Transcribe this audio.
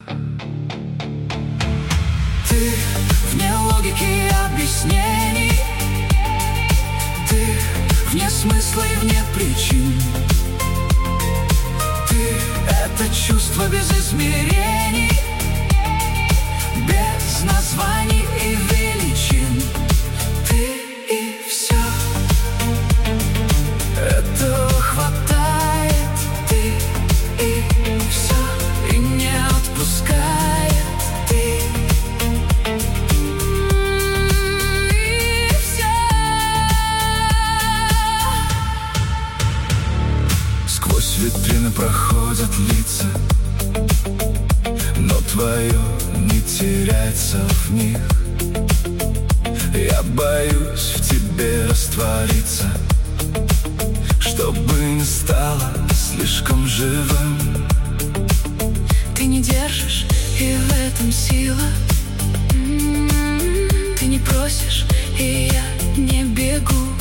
Ты вне логики и объяснений, ты вне смысла и вне причин. Ты — это чувство без измерений, без названий и величин. Ты и все. Этого хватает. Ты и все. И не отпускает. Ты и все. Сквозь витрины проходят лица, но твое не теряется в них. Я боюсь в тебе раствориться, чтобы не стало слишком живым. Ты не держишь, и в этом сила. Ты не просишь, и я не бегу.